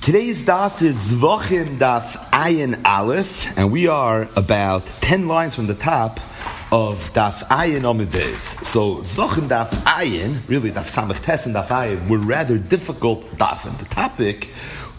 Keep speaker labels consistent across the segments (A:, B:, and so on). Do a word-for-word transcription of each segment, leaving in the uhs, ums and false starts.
A: Today's daf is Zvachim Daf Ayin Aleph, and we are about ten lines from the top of Daf Ayin Amud Beis. So Zvachim Daf Ayin, really Daf Samech Tes and Daf Ayin, were rather difficult daf, and the topic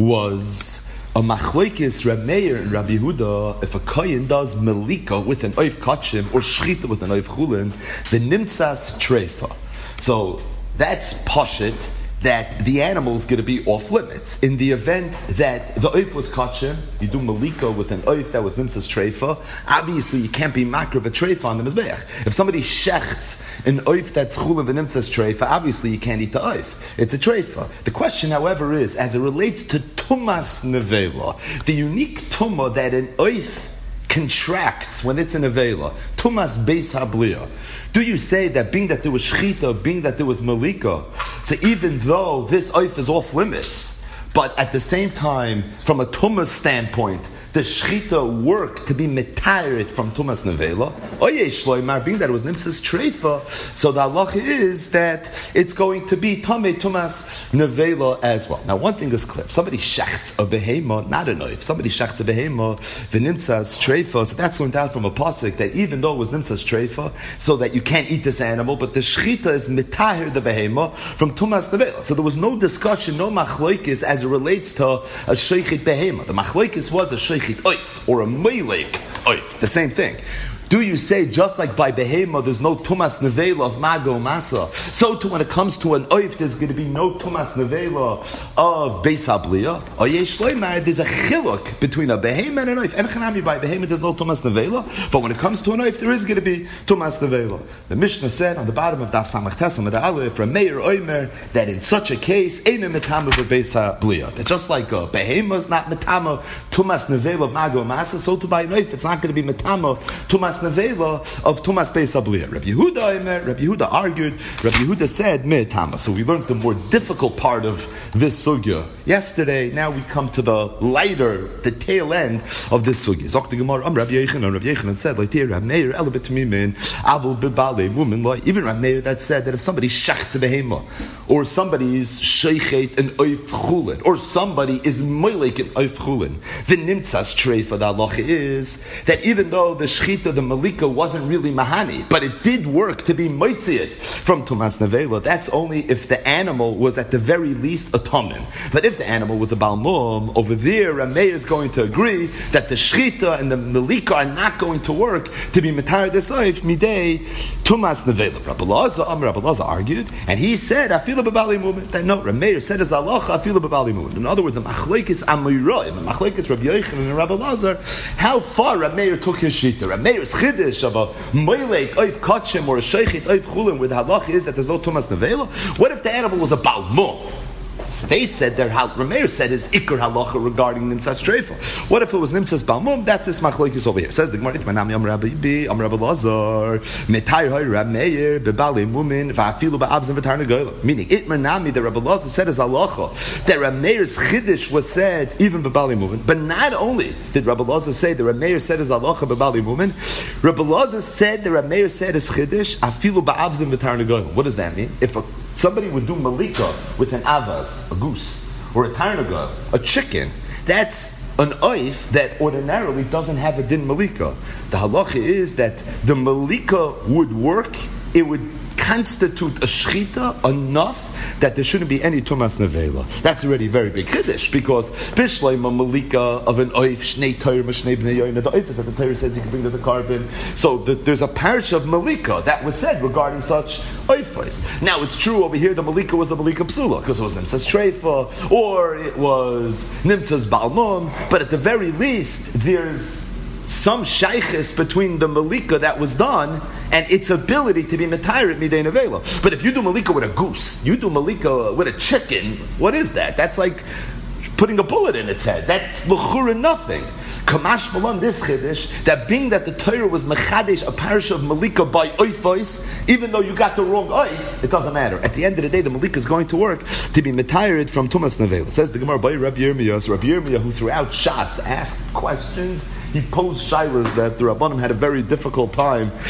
A: was a machlokes Reb Meir and Rabbi Yehuda. If a kohen does melika with an oif kachim or shchita with an oif chulin, the nimtzas treifa. So that's pashit, that the animal is going to be off limits. In the event that the oif was kachim, you do malika with an oif that was nimtzas treifa, obviously you can't be makriv a treifa on the mizbeach. If somebody shechts an oif that's chulin v'nimtzas treifa, obviously you can't eat the oif. It's a treifa. The question, however, is, as it relates to tumas nevela, the unique tumah that an oif contracts when it's in a vela, tumas beis habliya. Do you say that being that there was shchita, being that there was malika, so even though this oif is off limits, but at the same time, from a tumas standpoint, the shchita work to be metayirit from tumas nevela, oye shloimar, being that it was nimtzas treifa, so the halacha is that it's going to be tamei tumas nevela as well. Now, one thing is clear: if somebody shechts a behema, not a oif. Somebody shechts a behema, the nimtzas treifa. So that's learned out from a pasuk that even though it was nimtzas treifa, so that you can't eat this animal, but the shchita is metayir the behema from tumas nevela. So there was no discussion, no machlokes as it relates to a sheichit behema. The machlokes was a sheichit oif or a meilek oif, the same thing. Do you say just like by behema there's no tumas nevela of mago masa, so too when it comes to an oif there's going to be no tumas nevela of beis habliya? Or yesh loimar, there's a chiluk between a behema and an oif. And chanami by behema there's no tumas nevela, but when it comes to an oif there is going to be tumas nevela. The Mishnah said on the bottom of Daf Samach Tes Amud Aleph, from Meir Oimer, that in such a case ain't a metama for beis habliya. That just like a behema is not metama tumas nevela of mago masa, so too by an oif it's not going to be metama tumas nevela of tumas beis habliya. Rabbi Yehuda, Rabbi Yehuda argued. Rabbi Yehuda said me'tama. So we learned the more difficult part of this sugya yesterday. Now we come to the lighter, the tail end of this sugya. Zok the Gemara, Am Rabbi Yechanan, Rabbi Yechanan said, like here, Rabbi Meir, elabet mimin, avul bebale, woman, like even Rabbi Meir that said that if somebody shechts a behema, or somebody is sheichet an oif chulin, or somebody is moilek an oif chulin, the nimtzas treifa, the halacha is that even though the shchita, the malika wasn't really mahani, but it did work to be moitziit from tumas nevela. That's only if the animal was at the very least a tomim. But if the animal was a balmum, over there Rameh is going to agree that the shchita and the malika are not going to work to be metar desoif midei tumas nevela. Rabbi Lazar, um, Rabbi Lazar argued, and he said afilu b'bali mumen. That no, Rameh said as halacha afilu b'bali mumen. In other words, a machlekes amiroim, a machlekes Rabbi Yochanan and Rabbi Lazar, how far Rameh took his shita. Rameh's chiddush of a moilek oif kachim or a sheichit oif chulin, where the halacha is that there's no tumas nevela. What if the animal was a balmum? So they said their Rameir said his ikar halacha regarding nimtzas treifa. What if it was nimtzas balmum? That's this machlokes over here. Says the Gemara, "Manami am Rabbi Bi, am Rabbi Lazar, metayr hay Rameir bebali mumin va'afilu ba'avzim v'tarnagola." Meaning, it manami that Rabbi Lazar said his halacha that Rameir's chiddush was said even bebali mumin. But not only did Rabbi Lazar say that Rameir said his halacha bebali mumin, Rabbi Lazar said that Rameir said his chiddush afilu ba'avzim v'tarnagola. What does that mean? If a somebody would do malika with an avaz, a goose, or a tarnaga, a chicken, that's an oif that ordinarily doesn't have a din malika. The halacha is that the malika would work, it would constitute a shchita enough that there shouldn't be any tumas nevela. That's already very big chiddush, because bishleim a malika of an oif shnei Torah shnei bnei yoyna. The oif is that the Torah says you can bring as a carbon. So the, there's a parish of malika that was said regarding such oifos. Now it's true over here the malika was a malika psula because it was nimtzas treifa or it was nimtzas balmum, but at the very least there's some shaykhis between the malika that was done and its ability to be metayirit midei nevela. But if you do malika with a goose, you do malika with a chicken, what is that? That's like putting a bullet in its head. That's l'chura nothing. Kamash malan this chiddush, that being that the Torah was mechadesh a parish of malika by oifos, even though you got the wrong oif, it doesn't matter. At the end of the day, the malika is going to work to be metayirit from tumas nevela. Says the Gemara by Rabbi Yirmiyah. So Rabbi Yirmiyah, who throughout Shas asked questions, he posed shilas that the Rabbanim had a very difficult time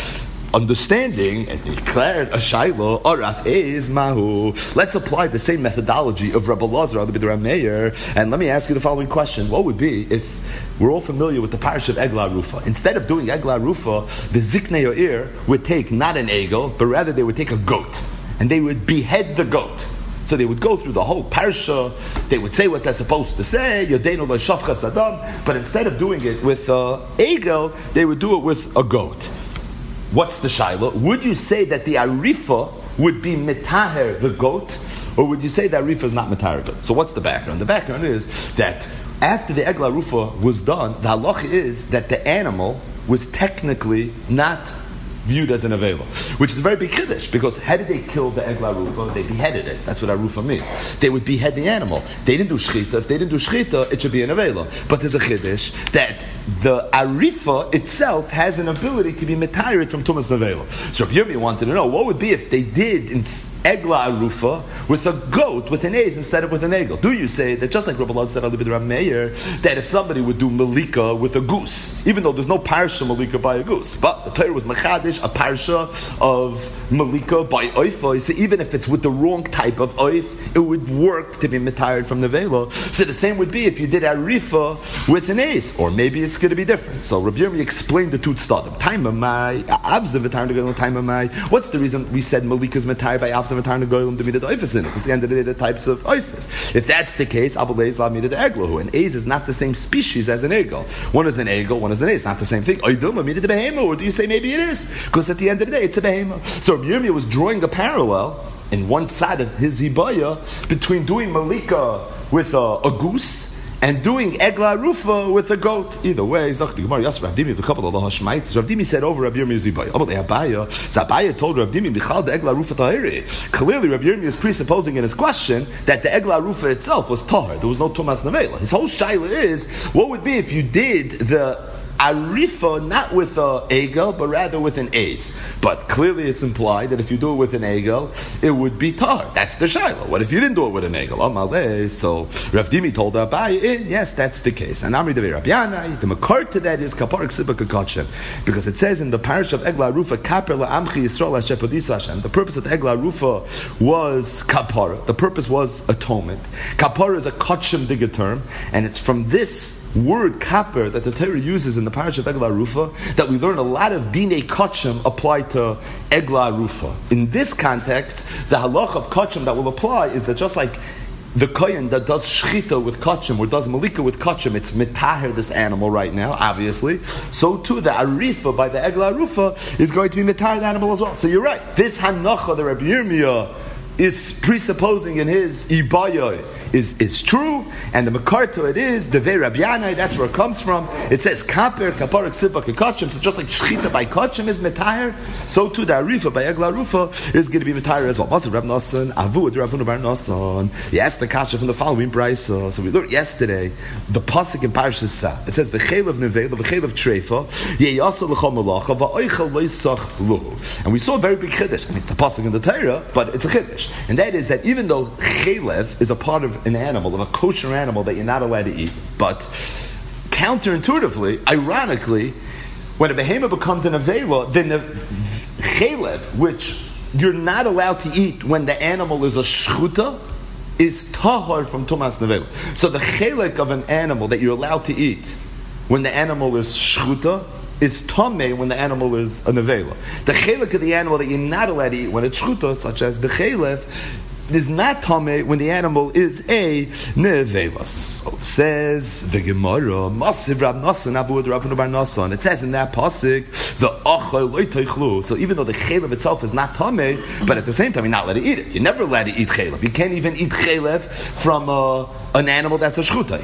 A: understanding and declared a shayla araf is mahu. Let's apply the same methodology of Rabbi Lazar al Bidram Meir, and let me ask you the following question: what would be if we're all familiar with the parish of Eglah Rufa? Instead of doing Eglah Rufa, the Ziknei Yair would take not an egel, but rather they would take a goat, and they would behead the goat. So they would go through the whole parsha. They would say what they're supposed to say. Yodeinu lo shafchas adam. But instead of doing it with uh, egel, they would do it with a goat. What's the shaila? Would you say that the arifa would be mitaher the goat, or would you say that arifa is not mitaher goat? So what's the background? The background is that after the egla rufa was done, the halach is that the animal was technically not viewed as an avela, which is a very big chiddush, because how did they kill the egla rufa? They beheaded it. That's what arufa means. They would behead the animal. They didn't do shchita. If they didn't do shchita, it should be an avela. But there's a chiddush that the arifa itself has an ability to be metired from tumas nevela. So Rabbi Yirmiyah wanted to know what would be if they did in egla arufa with a goat, with an ace instead of with an egel. Do you say that just like Rabbi Lazar said al Bidram Meir, that if somebody would do malika with a goose, even though there's no parsha malika by a goose, but the Torah was machadish a parsha of malika by oifa, so even if it's with the wrong type of oif, it would work to be metired from the vela. So the same would be if you did arifa with an ace, or maybe it's going to be different. So Rabbi Yirmiyah explained the two tzadim. Time of my avzav v'tar negolim. Time of my. What's the reason we said malika is metired by avzav v'tar negolim to meet the oifas in it? Because at the end of the day, the types of oifas. If that's the case, abalei la meet the eglahu. An ace is not the same species as an egel. One is an egel, one is an ace. Not the same thing. Oiduma meet the behema, or do you say maybe it is? Because at the end of the day, it's a behema. So Rabbi Yirmiyah was drawing a parallel in one side of his hibaya between doing malika with a, a goose and doing egla rufa with a goat. Either way, Zach the Gemara Yasser Rav Dimi the couple of the Hashmait. Rav Dimi said over Rav Yirmiyah's hibaya. About the Abaya, so Abaya told Rav Dimi Michal the egla rufa tahiri. Clearly, Rav Yirmiyah is presupposing in his question that the egla rufa itself was tahir. There was no tumas nevela. His whole shaila is what would be if you did the arifa not with a egel, but rather with an ace. But clearly it's implied that if you do it with an egel, it would be tar. That's the shaila. What if you didn't do it with an egel? Amalei. So Rav Dimi told Abai, yes, that's the case. And Amri Devei Rabbi Yanai, the makar to that is kaparik siba kakachem, because it says in the parish of Egla Rufa, kaper la'amchi Yisrael hashepodis Hashem. The purpose of the Egla Rufa was kapara. The purpose was atonement. Kapara is a kachem diga term, and it's from this word kaper that the Torah uses in the parish of Egla Rufa that we learn a lot of dinei kachem apply to Egla Rufa. In this context, the halach of kachem that will apply is that just like the kohen that does shchita with kachem or does malika with kachem, it's mitaher this animal right now, obviously. So too, the arifa by the Egla Rufa is going to be mitaher the animal as well. So you're right. This hanacha, the Rabbi Yirmiyah is presupposing in his ibaya is, is true, and the makar to it is the Vei Rabbi Yanai. That's where it comes from. It says kaper kaparik sipa kachem. So just like shchita by kachem is metayer, so too the arifa by Egla Rufa is going to be metayer as well. Maser Rav Nosson Avud Rav Huna Bar Nosson. Yes, the kasha from the following brayso. So we learned yesterday the pasuk in Parashat Sa. It says v'chelav nevela v'chelav treifa yeyasa l'chol malacha va'oichel loisach luhu. And we saw a very big chiddush. I mean, it's a pasuk in the Torah, but it's a chiddush. And that is that even though chelev is a part of an animal, of a kosher animal that you're not allowed to eat, but counterintuitively, ironically, when a behemoth becomes an avela, then the chelev, which you're not allowed to eat when the animal is a shchuta, is tahar from tumas nevela. So the chelek of an animal that you're allowed to eat when the animal is shchuta is tameh when the animal is a nevela. The chelek of the animal that you're not allowed to eat when it's shchuta, such as the chelef, is not tameh when the animal is a nevela. So it says the Gemara, Masiv Rav Nosson Avud Rav Huna Bar Nosson. It says in that pasuk the achal lo teichlu. So even though the chelev itself is not tameh, but at the same time you're not allowed to eat it. You're never allowed to eat chelev. You can't even eat chelev from uh, an animal that's a shchuta.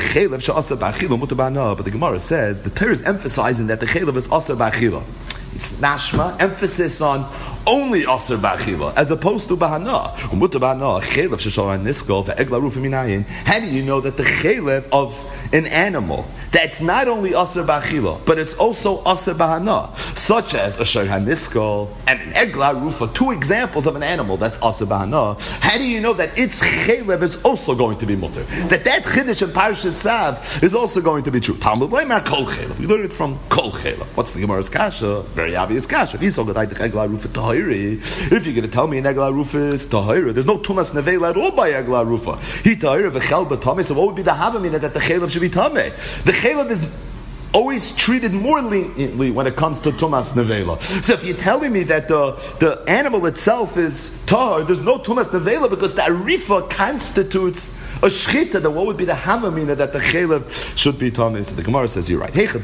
A: But the Gemara says the Torah is emphasizing that the chelev is aser b'achila. It's nashma, emphasis on only aser b'achila, as opposed to bahana. Umuta bahana, chelev sheshor niskol ve'egla rufa minayin. How do you know that the chelev of an animal that's not only Asr B'Achila, but it's also Asr B'Hana, such as a Shor HaNiskal and an Egla Rufa, two examples of an animal that's Asr B'Hana, how do you know that its Chelev is also going to be mutter? That that Chiddush in Parashat Tzav is also going to be true. Talmud Leimar Kol Chelev. We learn it from Kol Chelev. What's the Gemara's Kasha? Very obvious Kasha. If you're going to tell me an Egla Rufa is Tahira, there's no Tumas Nevela at all by Egla Rufa. He Tahira v'chel b'tameh. So what would be the Havamina that the Chelev should be Tameh? The Chelev is always treated more leniently when it comes to Tumas Nevela. So if you're telling me that the, the animal itself is Tahir, there's no Tumas Nevela because the Arifa constitutes a Shchita, then what would be the Havamina that the Chelev should be Tameh? So the Gemara says, you're right. If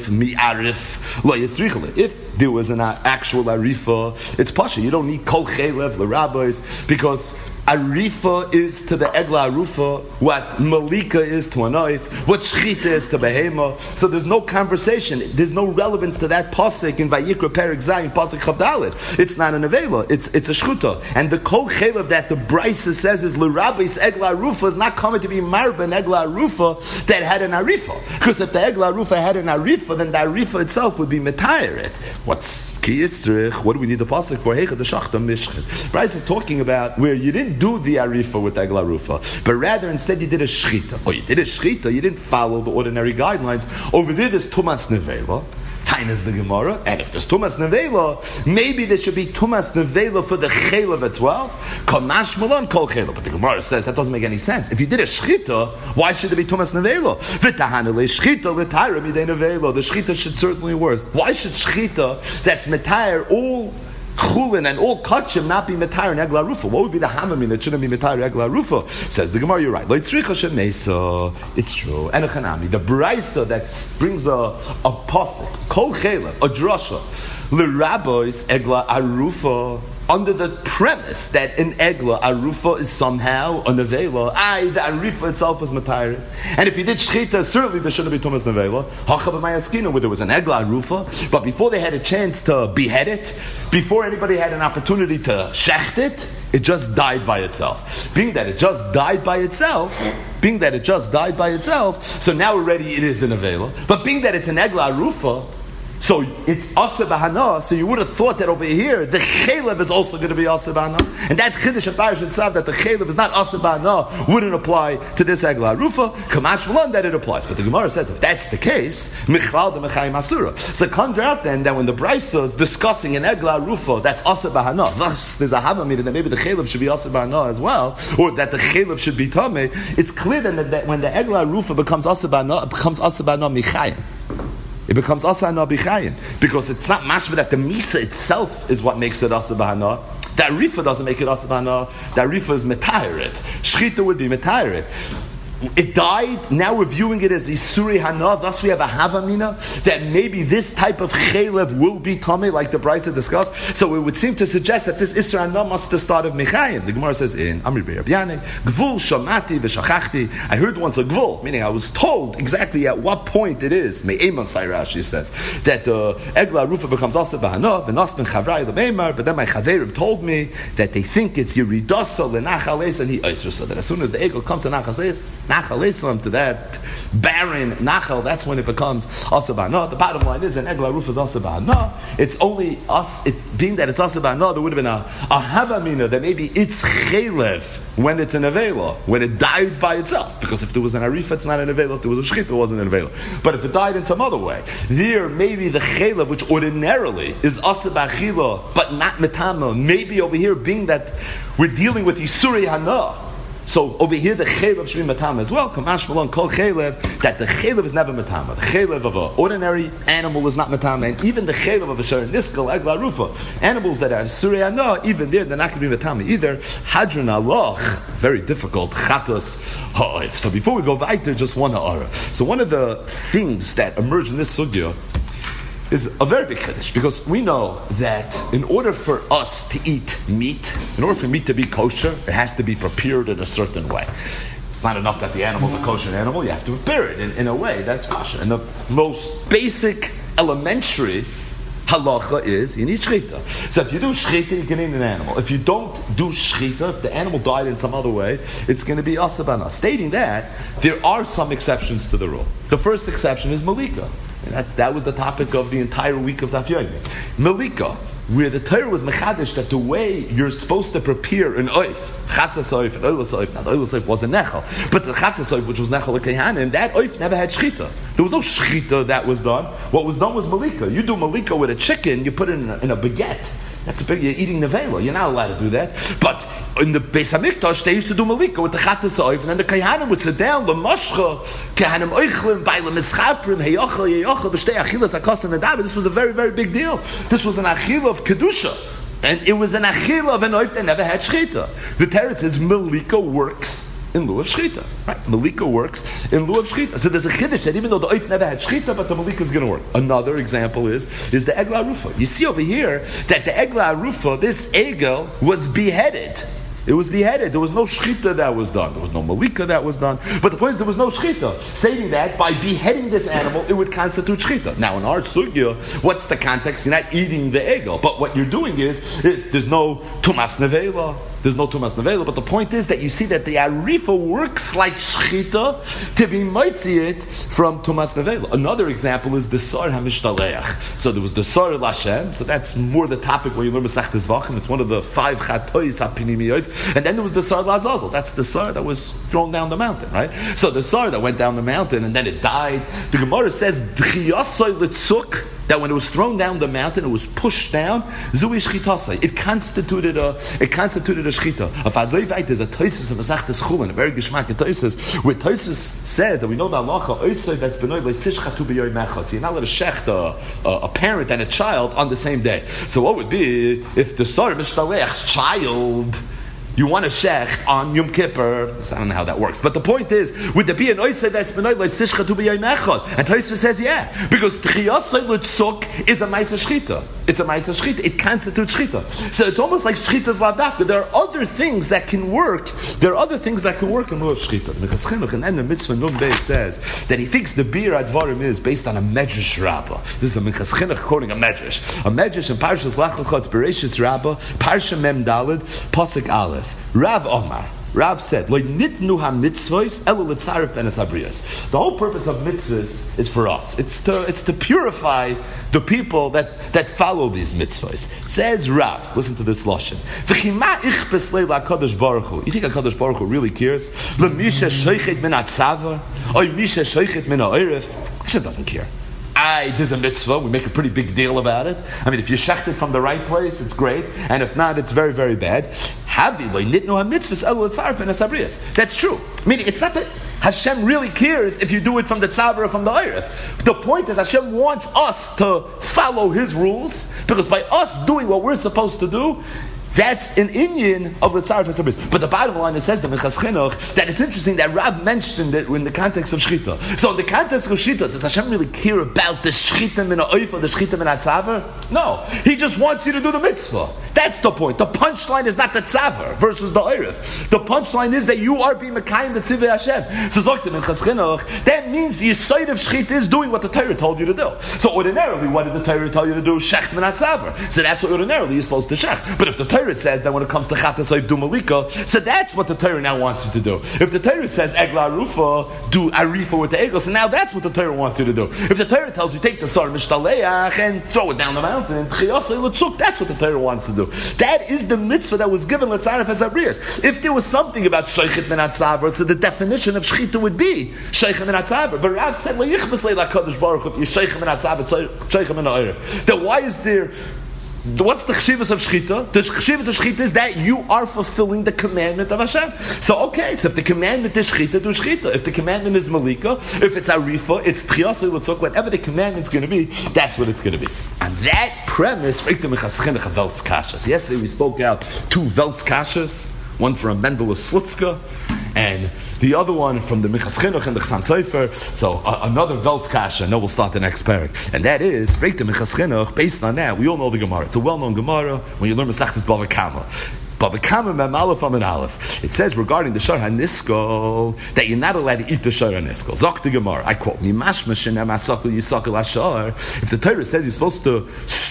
A: there was an actual Arifa, it's Pasha. You don't need Kol Chelev, L'Rabbis, because Arifa is to the Egla Arufa what Malika is to a knife, what Shchita is to Behema. So there's no conversation. There's no relevance to that pasuk in Vayikra Perek Zayin, pasuk Chav Dalet. It's not an Avela. It's it's a Shchuta. And the Kol Chelev that the Brisa says is L'Rabbis Egla Arufa is not coming to be Marba Egla Arufa that had an Arifa. Because if the Egla Arufa had an Arifa, then the Arifa itself would be Metayiret. What's Ki Yitzrich? What do we need the pasuk for? Heicha the Shachta Mishchet. Brisa is talking about where you didn't do the Arifa with Egla Rufa, but rather instead you did a Shchita. Or you did a Shchita, you didn't follow the ordinary guidelines. Over there there's Tumas Nevela, Tainas the Gemara, and if there's Tumas Nevela, maybe there should be Tumas Nevela for the Chelev as well. Kamash Malon Kol Chelev. But the Gemara says that doesn't make any sense. If you did a Shchita, why should there be Tumas Nevela? V'tahana le Shchita l'tayra midei Nevela. The Shchita should certainly work. Why should Shchita that's Metayr all Chulin and all kachim not be Metayr and Egla Rufa? What would be the Hamamin that shouldn't be Metayr Egla Rufa? Says the Gemara, you're right. It's true. And a Chanami, the Braisa that brings a, a pasuk, Kol Chelev, a drasha, L'Rabbis Egla Arufa, under the premise that an Egla Arufa is somehow a Nevela. Aye, the Arifa itself is Matayr. And if you did Shchita, certainly there shouldn't be Tumas Nevela. Hacha b'mayaskina, where there was an Egla Arufa, but before they had a chance to behead it, before anybody had an opportunity to shecht it, it just died by itself. Being that it just died by itself, being that it just died by itself, so now already it is an Nevela. But being that it's an Egla Arufa, so it's Asa B'Hana, so you would have thought that over here, the Chelev is also going to be Asa B'Hana. And that Chiddush of Parashat Tzav, that the Chelev is not Asa B'Hana, wouldn't apply to this Egla Rufa. Kamash Malon, that it applies. But the Gemara says, if that's the case, Michlal de Mechayim Asura. So it comes out then that when the Brisa is discussing an Egla Rufa, that's Asa B'Hana. Thus, there's a Havamid that maybe the Chelev should be Asa B'Hana as well, or that the Chelev should be Tameh. It's clear then that, that when the Egla Rufa becomes Asa B'Hana, it becomes Asa B'Hana Michayim. It becomes Asa Hana B'Chayin. Because it's not mashma that the Misa itself is what makes it Asa B'Hana. The Arifa doesn't make it Asa B'Hana. The Arifa is Metayiret. Shchita would be Metayiret. It died, now we're viewing it as Isuri Hana, thus we have a Havamina, that maybe this type of Chelev will be Tameh, like the Brisa discussed. So it would seem to suggest that this Isra Hana must have started Mechayim. The Gemara says in Amri Be'er B'Yanei, Gvul Shamati V'Shachachti, I heard once a Gvul, meaning I was told exactly at what point it is, Me'ema Sayrash, she says, that the uh, Egla Rufa becomes Asa B'Hana, V'Nas Ben Chavrai L'Meimar, but then my Chaverim told me that they think it's Yeridasa L'Nachales, and he Eisrasa, that as soon as the Egel comes to Nachales, Nachal Eslam, to that barren Nachal, that's when it becomes Asa B'Hana. The bottom line is, an Egla Rufa is Asa B'Hana. It's only us, it, being that it's Asa B'Hana, there would have been a, a Havamina that maybe it's Chelev when it's an Avela, when it died by itself. Because if there was an Arifa, it's not an Avela. If there was a Shchita, it wasn't an Avela. But if it died in some other way, there maybe the Chelev, which ordinarily is Asa B'Achila, but not Metama, maybe over here, being that we're dealing with Yisuri Hana. So over here, the Chelev should be Matama as well. Kamash Malon Kol Chelev, that the Chelev is never Matama. The Chelev of an ordinary animal is not Matama, and even the Chelev of a Shor Niskal, Egla Rufa, animals that are Surei Hana, even there, they're not going to be Matama either. Hadron Aloch, very difficult. Chatos Ha'oif. So before we go weiter, just one Ha'ara. So one of the things that emerge in this sugya is a very big chiddush, because we know that in order for us to eat meat, in order for meat to be kosher, it has to be prepared in a certain way. It's not enough that the animal is a kosher animal, you have to prepare it in, in a way that's kosher. And the most basic, elementary halacha is you need shchita. So if you do shchita, you can eat an animal. If you don't do shchita, if the animal died in some other way, it's going to be asabana. Stating that, there are some exceptions to the rule. The first exception is malika. And that, that was the topic of the entire week of Daf Yomi. Malika, where the Torah was mechadish that the way you're supposed to prepare an oif, chatas oif and oilas oif, now the oilas oif wasn't nechal, but the chatas oif, which was nechal l'kehanim, that oif never had shchita. There was no shchita that was done. What was done was malika. You do malika with a chicken, you put it in a, in a baguette. That's a big, you're eating nevela. You're not allowed to do that. But in the Beis HaMikdash, they used to do malika with the chatas oif, and then the kehanim would sit down, l'moshcha, kehanim oichlim, by l'mischaprim, heyochel, heyochel, b'shtei achilas akasim v'daber. This was a very, very big deal. This was an achil of kedusha. And it was an achil of an oif that never had shchita. The Teretz says malika works in lieu of shchita. Right? Malika works in lieu of shchita. So there's a chiddush that even though the oif never had shchita, but the malika is going to work. Another example is is the egla arufa. You see over here that the egla arufa, this egel, was beheaded. It was beheaded. There was no shchita that was done. There was no malika that was done. But the point is there was no shchita. Stating that by beheading this animal, it would constitute shchita. Now in our sugya, what's the context? You're not eating the egel. But what you're doing is, is there's no tumas nevela. There's no tumas nevela, but the point is that you see that the arifa works like shchita to be mitzi it from tumas nevela. Another example is the sar hamishtalech. So there was the sar lashem. So that's more the topic where you learn Masechtas Vachim. It's one of the five chatois hapinimiyos. And then there was the sar lazazel. That's the sar that was thrown down the mountain, right? So the sar that went down the mountain and then it died. The Gemara says d'chiyasoi litzuk. That when it was thrown down the mountain, it was pushed down. Zui shchitasai. It constituted a it constituted a shchita. Of Azayvait, there's a Tosis of Masechtas Chulin, a very geschmack Tosis, where Tosis says that we know the halacha oisay ves benoy leisishchatu b'yoy mechad. You're not allowed to shecht a, a, a parent and a child on the same day. So what would be if the sar mishtalech's child? You want to shecht on Yom Kippur. I don't know how that works. But the point is, would there be an oisei v'espenoi le'sishcha tu b'yayim echad? And Tosfos says, yeah. Because t'chiyasoi l'tzuk is a ma'isa shchita. It's a ma'isa shchita. It constitutes shchita. So it's almost like shchita's lavdafka. There are other things that can work. There are other things that can work in lieu of shchita. Minchas Chinuch, and then the mitzvah Nun Beis says that he thinks the bir advarim is based on a medrash rabbah. This is a Minchas Chinuch quoting a medrash. A medrash in Parshas Lech Lecha, it's Bereshis Rabbah, Parsha Mem Daled, Pasuk Aleph. Rav Omar, Rav said, "Lo nitnu ha-mitzvos elo l'tzaref ben habriyos." The whole purpose of mitzvahs is for us. It's to it's to purify the people that, that follow these mitzvahs. Says Rav, listen to this lashon. V'chima ichpes leila Hakadosh Baruch Hu. You think Hakadosh Baruch Hu really cares? L'misha shoichet min hatzavar, oy misha shoichet min ha'oref. Hashem doesn't care. I, there's a mitzvah, we make a pretty big deal about it. I mean, if you shecht it from the right place, it's great. And if not, it's very, very bad. That's true. Meaning, it's not that Hashem really cares if you do it from the tzavar or from the oiref. The point is, Hashem wants us to follow His rules, because by us doing what we're supposed to do, that's an Indian of the Tzaref HaSabris. But the bottom line, it says the Minchas Chinuch, that it's interesting that Rav mentioned it in the context of Shchita. So in the context of Shchita, does Hashem really care about the Shchita min ha'oif or the Shchita min ha'tzavar? No. He just wants you to do the mitzvah. That's the point. The punchline is not the tzavar versus the oiref. The punchline is that you are being Mekayim the Tzivei Hashem. So Zok the Minchas Chinuch, that means the Yisod of Shchita is doing what the Torah told you to do. So ordinarily, what did the Torah tell you to do? Shecht min ha'tzavar. So that's what ordinarily you're supposed to shecht. But if the Torah says that when it comes to chatas oif do malika, so that's what the Torah now wants you to do. If the Torah says egla arufa, do arifa with the egel, so now that's what the Torah wants you to do. If the Torah tells you take the sar mishtaleach and throw it down the mountain, that's what the Torah wants to do. That is the mitzvah that was given l'tzaref hasabriyos. If there was something about sheichet min hatzavar, so the definition of shchita would be sheichet min hatzavar. But Rav said leyichbes leila kadosh baruch hu sheichet min hatzavar sheichet min ha'oref. Then why is there? What's the chshivas of shchita? The chshivas of shchita is that you are fulfilling the commandment of Hashem. So okay, so if the commandment is shchita, do shchita. If the commandment is malika, if it's arifa, it's tchiyasa, l'tzok, whatever the commandment's going to be, that's what it's going to be. And that premise, yesterday we spoke out two Veltz Kashas, one from Mendel Slutzka, and the other one from the Minchas Chinuch and the Chassam Sofer. So uh, another Velt Kasha, and then we'll start the next parak. And that is, the Minchas Chinuch, based on that, we all know the Gemara. It's a well-known Gemara when you learn Masechtas Bava Kama. Bava Kama Mem Aleph Amid Aleph. It says regarding the Shar HaNiskol that you're not allowed to eat the Shar HaNiskol. Zok the Gemara, I quote, Mimash Meshenem Asakul Yisakul Ashar. If the Torah says you're supposed to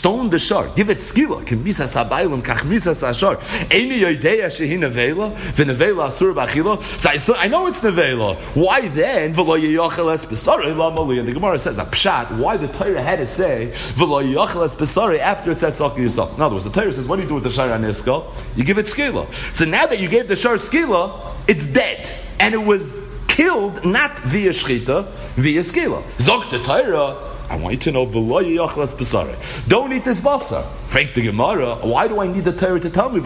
A: stone the shor. Give it skila. Kemisas habaylam kach misas hashor. Eini yodeya shehi nevela v'nevela asur b'achila. So I know it's nevela. Why then? V'lo yiyachel es b'sarei lamali. And the Gemara says a pshat. Why the Torah had to say v'lo yiyachel es b'sarei after it says sakil yisok. In other words, the Torah says, what do you do with the shor haniskal? You give it skila. So now that you gave the shor skila, it's dead, and it was killed not via shchita, via skila. Zok the Torah. I want you to know, don't eat this basar. Frank the Gemara, why do I need the Torah to tell me?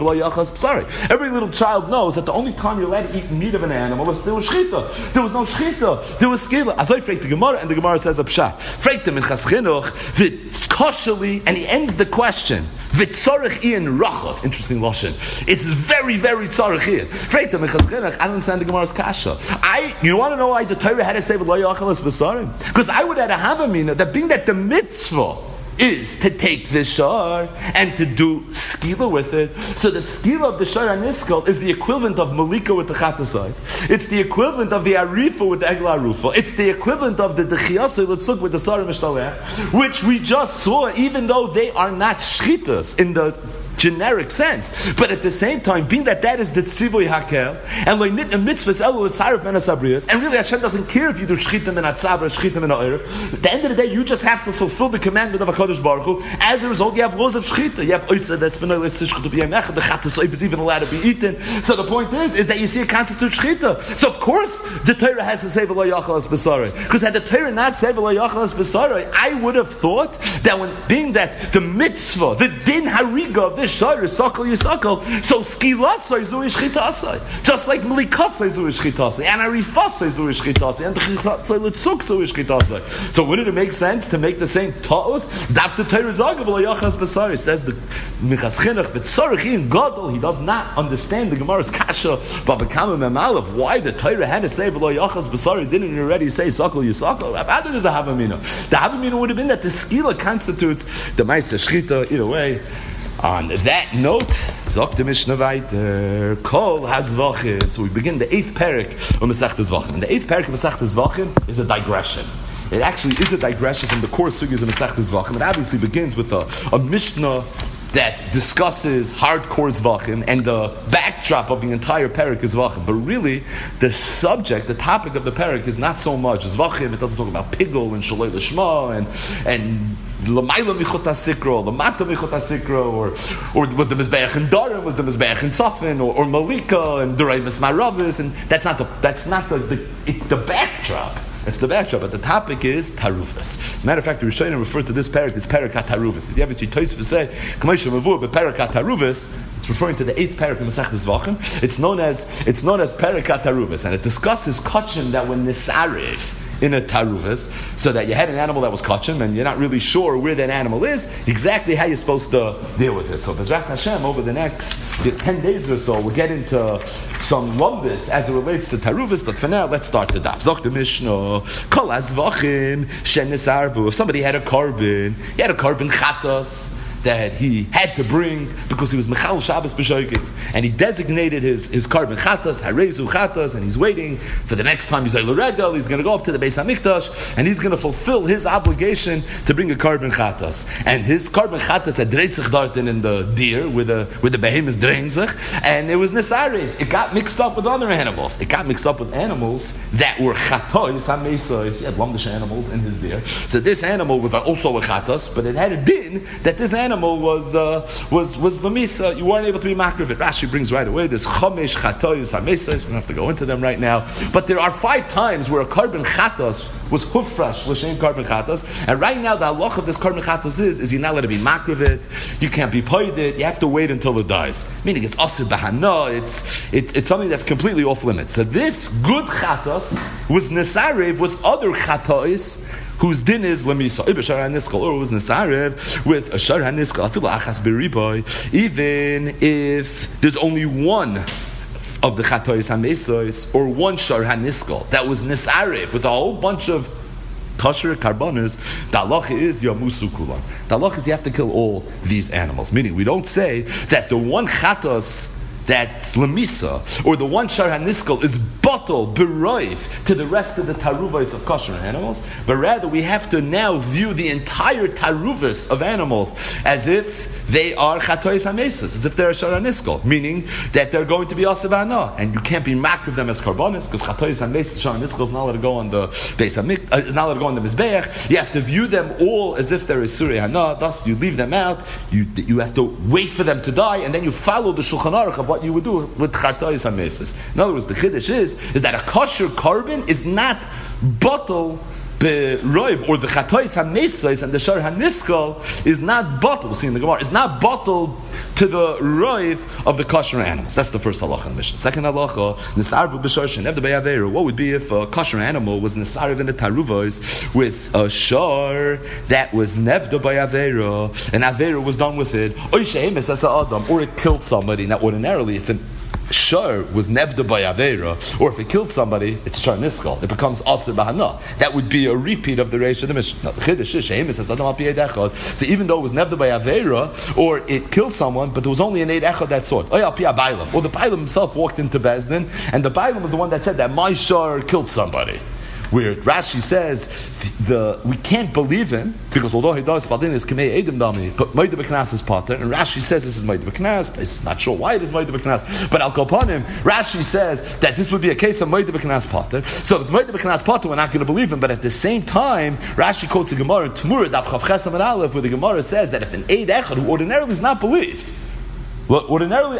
A: Every little child knows that the only time you're allowed to eat meat of an animal is there was shchita. There was no shchita. There was skila. As I Frank the Gemara, and the Gemara says a pshat. Frank the Minchas Chinuch, v'kosheli, and he ends the question. V'tzorech ian rachav. Interesting lashon. It's very, very tzorech ian. Frank the Minchas Chinuch, I don't understand the Gemara's kasha. I, you want to know why the Torah had to say v'lo yachal es b'sarim? Because I would have to have a meaning that being that the mitzvah is to take the shor and to do skila with it. So the skila of the shor aniskal is the equivalent of malika with the chatasai. It's the equivalent of the arifa with the egla arufa. It's the equivalent of the dechiyasai letzuk with the sar mishtalech, which we just saw, even though they are not shchitas in the generic sense, but at the same time, being that that is the tzivoy hakel, and like nit a mitzvahs elu etzarif and asabrius, and really Hashem doesn't care if you do shchitim and atzavra, shchitim and ha'erev. At the end of the day, you just have to fulfill the commandment of HaKadosh Baruch Hu. As a result, you have laws of shchita. You have oisa that's been oisa shchita b'yamech. The chatas is even allowed to be eaten. So the point is, is that you see a constitute shchita. So of course, the Torah has to say v'lo yachal es b'sarei. Because had the Torah not said v'lo yachal es b'sarei, I would have thought that when being that the mitzvah, the din hariga of this shor is sakal yisakal, so skilasai zu ishchitasai, just like melikasai zu ishchitasai, and arifasai zu ishchitasai, and chitasai letzuk zu ishchitasai. So wouldn't it make sense to make the same ta'os? Daf the Torah zagav lo yachas b'sari, says the Minchas Chinuch, v'tzorich in gadol, he does not understand the Gemara's kasha, but b'kama memal of why the Torah had to say v'lo yachas b'sari, didn't it already say sakal yisakal? Rather there's a havamina. The havamina would have been that the skila constitutes the ma'aseh shchita. Either way. On that note, Zok the Mishnah weiter, Kol HaZvachim. So we begin the eighth parak of Masechtas Zvachim. And the eighth parak of Masechtas Zvachim is a digression. It actually is a digression from the core sugyas of Masechtas Zvachim. It obviously begins with a, a Mishnah that discusses hardcore Zvachim, and the backdrop of the entire parak is Zvachim. But really, the subject, the topic of the parak is not so much Zvachim. It doesn't talk about Pigul and Shalei Lishma and and L'mayla michot hasikro, l'mata michot hasikro, or or was the mizbeach in Darim, was the mizbeach in Tzafin, or, or Malika and Durayim Maravis, and that's not the that's not the the, it, the backdrop. It's the backdrop, but the topic is tarufas. As a matter of fact, the Rishonim refer to this parak as parakat tarufas. If you ever see Tosfos say K'moshe Mavur b'parakat tarufas, it's referring to the eighth parak of Masechtas Zvachim. It's known as it's known as parakat tarufas, and it discusses kachim that when nisarev in a taruvas, so that you had an animal that was kachim, and you're not really sure where that animal is, exactly how you're supposed to deal with it. So Bezrat Hashem, over the next ten days or so, we'll get into some lumbus as it relates to taruvas, but for now, let's start the daf. Zok the Mishnah, Kol HaZvachim shenisarvu. If somebody had a carbon, he had a carbon chatas that he had to bring because he was Mechal Shabbos B'Shoigig, and he designated his, his carbon chatas, Harezu chatas, and he's waiting for the next time he's like L'Regel, he's going to go up to the Beis HaMikdash, and he's going to fulfill his obligation to bring a carbon chatas. And his carbon chatas had dreht sich darten in the deer, with the with the behemoths drehen sich, and it was Nesari. It got mixed up with other animals. It got mixed up with animals that were chatois, hamesois. He had lumdish animals in his deer. So this animal was also a chatas, but it had a din that this animal Animal was uh, was was lamisa. You weren't able to be makriv it. Rashi brings right away. There's chomesh chatoyos hamesas. We don't have to go into them right now. But there are five times where a carbon chatas was hufresh l'shem carbon chatas, and right now the halach of this carbon chatas is is you're not allowed to be makriv it. You can't be paid it. You have to wait until it dies. Meaning it's asir b'hana. It's it, it's something that's completely off limits. So this good chatas was nesarev with other chatois, whose din is lemisa. Ibe shar haniskal, or was nesarev with a shar haniskal. Afilu achas beriboy. Even if there's only one of the chatois hamesos, or one shar haniskal that was nesarev with a whole bunch of kosher karbanas, the halacha is yamusu kulan. The halacha is you have to kill all these animals. Meaning, we don't say that the one chatos that's lemisa, or the one shar haniskel is bottle beroiv to the rest of the taruvos of kosher animals, but rather we have to now view the entire taruvos of animals as if they are chatois hamesas, as if they're a shara niskol, meaning that they're going to be asavana, and you can't be mak of them as karbonis because chatois hamesas, shara niskol is not allowed to go on the beis hamik, uh, is not allowed to go on the mizbeach. You have to view them all as if they're a surei hana. Thus, you leave them out. You you have to wait for them to die, and then you follow the shulchan aruch of what you would do with chatois hamesas. In other words, the chiddush is is that a kosher carbon is not bottle. The roiv or the chatois hamesais and the shar haniskal is not bottled. We'll see in the Gemara. It's not bottled to the roiv of the kosher animals. That's the first halacha in the Mishnah. Second halacha, nisarvu b'shar shenevda b'yaveru. What would be if a kosher animal was nisarv in the taruvos with a shar that was nevda b'yaveru, and averu was done with it, or shehemes as adam, or it killed somebody. Now, ordinarily, if an shar was nevda by avera, or if it killed somebody, it's shar niskal. It becomes aser bahana. That would be a repeat of the reish of the Mishnah. So even though it was nevda by avera, or it killed someone, but there was only an eid echad that sort. Or the bailam himself walked into Bezdin, and the bailam was the one that said that my shar killed somebody. Where Rashi says the, the we can't believe him because although he does Badin is Kamei Edom Dami, but Moed B'Knas is Pater, and Rashi says this is Moed B'Knas. He's not sure why it is Moed B'Knas, but Al Kopanim, Rashi says that this would be a case of Moed B'Knas Pater. So if it's Moed B'Knas Pater, we're not going to believe him. But at the same time, Rashi quotes the Gemara in Tamura Daf Chav Chesam and Aleph, where the Gemara says that if an Eid Echad who ordinarily is not believed. Well, ordinarily,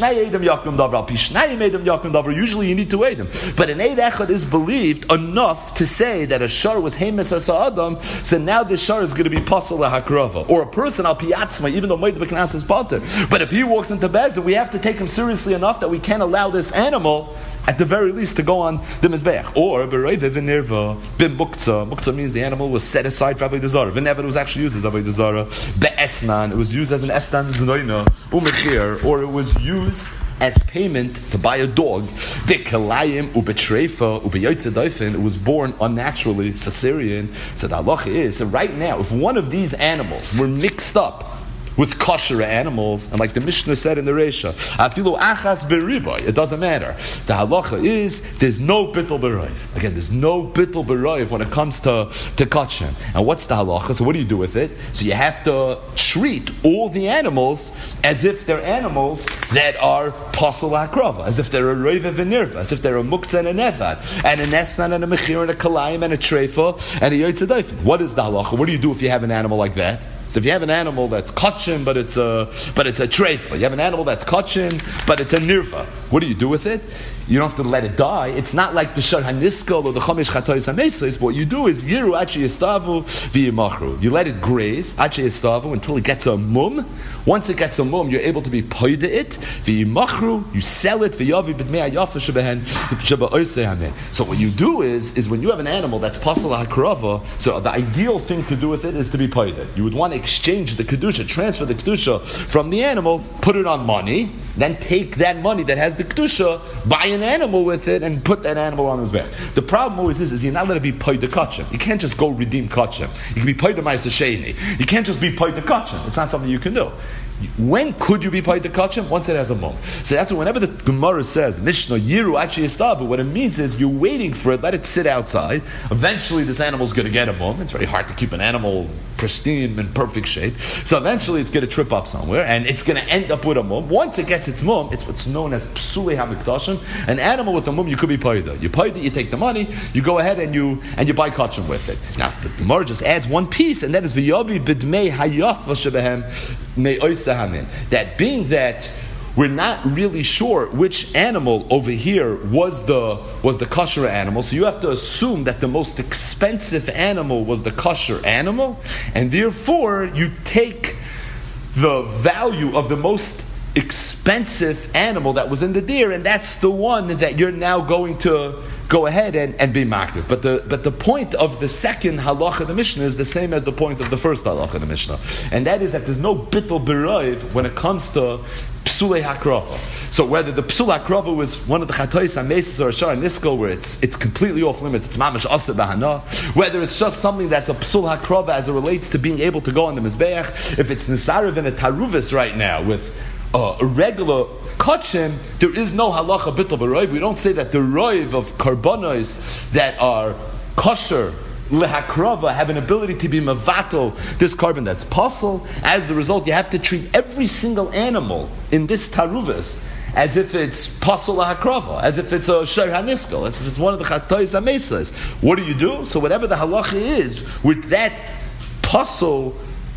A: usually you need to weigh them. But an Eid Echad is believed enough to say that a shar was Hemes Asa Adam, so now this shar is going to be Pasal HaKrava. Or a person, Al Piyatzma, even though Moed B'Knas is Pater. But if he walks into Bezdin, we have to take him seriously enough that we can't allow this animal, at the very least, to go on the Mizbeach. Or, Bereive V'nirva, Bim Muktzah. Muktzah means the animal was set aside for Avodah Zarah. V'never, it was actually used as Avodah Zarah. Be'esnan, it was used as an Esnan Znoina. Umechir, or it was used as payment to buy a dog. Be'kalayim, u'betreifa, u'beyotzedayfen, it was born unnaturally, Caesarean. So the halacha is, so right now, if one of these animals were mixed up with kosher animals, and like the Mishnah said in the Reisha, afilu achas beriboy, it doesn't matter. The halacha is there's no bittul b'roiv. Again, there's no bittul b'roiv when it comes to to kosher. And what's the halacha? So what do you do with it? So you have to treat all the animals as if they're animals that are pasal hakrava, as if they're a roiv v'nirva, as if they're a muktzah and a nevad, and a nesnan and a mechir and a kalayim and a treifa and a yotzedayfen. What is the halacha? What do you do if you have an animal like that? So if you have an animal that's kachin, but it's a but it's a treifa, you have an animal that's kachin, but it's a nirfa. What do you do with it? You don't have to let it die. It's not like the shar haniskel or the chomish chatois hamesais. But what you do is yiru achi yistavu v'yimachru. You let it graze achi yistavu until it gets a mum. Once it gets a mum, you're able to be paida it v'yimachru. You sell it v'yavi b'dmei hayafa shebehen sheba oisei hamen. So what you do is is when you have an animal that's pasal hakrava. So the ideal thing to do with it is to be paida. You would want to exchange the kedusha, transfer the kedusha from the animal, put it on money, then take that money that has the kedusha, buy an animal with it, and put that animal on his back. The problem always is, is you're not allowed to be paid the kachem. You can't just go redeem kachem. You can be paid the ma'aser sheni. You can't just be paid the kachem. It's not something you can do. When could you be paid the kachem? Once it has a mum. So that's why whenever the Gemara says Mishnah Yiru Achi Yistavu, what it means is you're waiting for it, let it sit outside. Eventually this animal's going to get a mum. It's very hard to keep an animal pristine in perfect shape. So eventually it's going to trip up somewhere and it's going to end up with a mum. Once it gets its mum, it's what's known as Psulei HaMikdashim. An animal with a mum, you could be paid. You paid it, you take the money, you go ahead and you and you buy kachem with it. Now the Gemara just adds one piece, and that is V'yavi b'dmei hayafa shebehem me'oisa. That being that we're not really sure which animal over here was the was the kosher animal, so you have to assume that the most expensive animal was the kosher animal, and therefore you take the value of the most expensive animal that was in the deer, and that's the one that you're now going to go ahead and, and be makriv. But the but the point of the second halacha of the Mishnah is the same as the point of the first halacha of the Mishnah, and that is that there's no bittul b'roiv when it comes to psulei hakrava. So whether the psul hakrava was one of the chatois hamesas or a shar niskol, where it's it's completely off limits, it's mamash asa bahana, whether it's just something that's a psul hakrava as it relates to being able to go on the mizbeach, if it's nisarev and a taruvis right now with uh, a regular kachim, there is no halacha bittul b'roiv. We don't say that the roiv of karbonos that are kosher lehakrava have an ability to be mavato this carbon that's possible. As a result, you have to treat every single animal in this taruvas as if it's pasul hakrava, as if it's a shor haniskel, as if it's one of the chatois amesas. What do you do? So whatever the halacha is with that pasul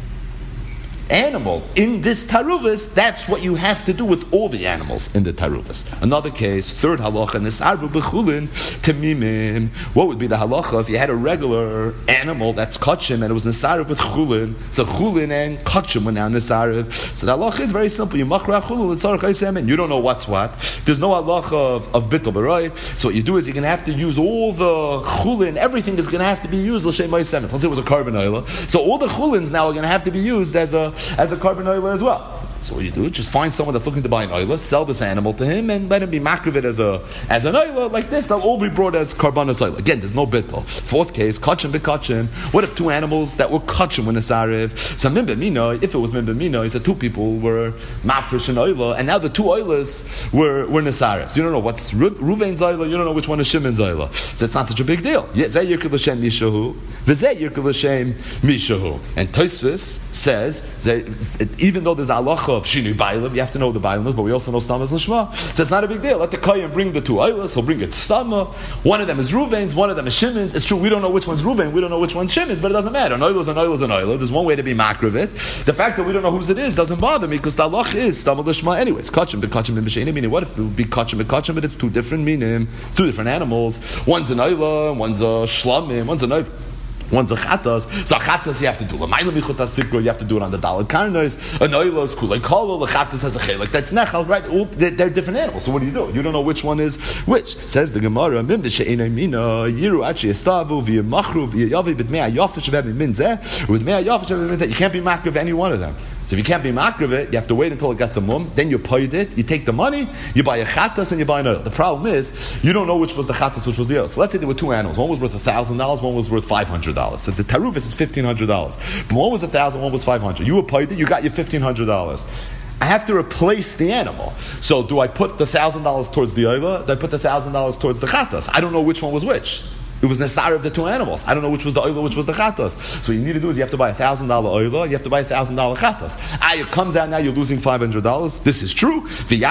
A: animal in this taruvas, that's what you have to do with all the animals in the taruvas. Another case, third halacha, nisarvu b'chulin temimim. What would be the halacha if you had a regular animal that's kachim and it was nisarvu with chulin? So chulin and kachim were now nisarvu. So the halacha is very simple. You machra chulin l'tzarech ha'semen. You don't know what's what. There's no halacha of, of bittul b'roi. So what you do is you're going to have to use all the chulin. Everything is going to have to be used l'shem ha'semen. Let's say it was a carbon oil. So all the chulins now are going to have to be used as a as a carbon oil as well. So what you do, just find someone that's looking to buy an oila, sell this animal to him, and let him be makriv it as a as an oila like this. They'll all be brought as karbanos oila. Again, there's no bittul. Fourth case, kachim b'kachim. What if two animals that were kachim were nesarev? So mimba mina, if it was mimba mina, he said two people were mafresh and oila, and now the two oilas were were nesarev. So you don't know what's Ru- Ruvain's oila, you don't know which one is Shimon's oila. So it's not such a big deal. Zeh yirkul l'shem mishahu, v'zeh yirkul l'shem mishahu. And Tosfos says that even though there's halacha of shinu bailim, you have to know the bailim is, but we also know stamas l'shma. So it's not a big deal. Let the kohen bring the two oilas. He'll bring it stama. One of them is Ruvain's, one of them is Shimon's. It's true, we don't know which one's Ruvain, we don't know which one's Shimon's, but it doesn't matter. An oila is an oila is an oila. There's one way to be makriv it. The fact that we don't know whose it is doesn't bother me because the halach is stama l'shma anyways. Kachim b'kachim b'mesheinim. Meaning, what if it would be kachim b'kachim, but it's two different meaning, two different animals. One's an oila, one's a shlamim, one's an oila. One's a chatas. So a chatas you have to do. You have to do it on the dalad karnos. An oila is kulei kolo. A chatas has a chelik. That's nechal, right? All, they're, they're different animals. So what do you do? You don't know which one is which. Says the Gemara. Mim b'she'enei mina yiru achi estavu v'yemachru v'yavi b'dmei hayofish v'ebim min zeh v'dmei hayofish v'ebim min zeh. You can't be makriv of any one of them. So if you can't be makriv it, you have to wait until it gets a mum. Then you paid it. You take the money. You buy a chatas and you buy an oil. The problem is you don't know which was the chatas, which was the oil. So let's say there were two animals. One was worth a thousand dollars. One was worth five hundred dollars. So the tarufis is fifteen hundred dollars. But one was a thousand. One was five hundred. You were paid it. You got your fifteen hundred dollars. I have to replace the animal. So do I put the thousand dollars towards the oila? Do I put the thousand dollars towards the chatas? I don't know which one was which. It was nesar of the two animals. I don't know which was the oila, which was the chatas. So what you need to do is you have to buy a thousand dollar oila, you have to buy a thousand dollar chatas. Ah, it comes out now you're losing five hundred dollars. This is true. And you're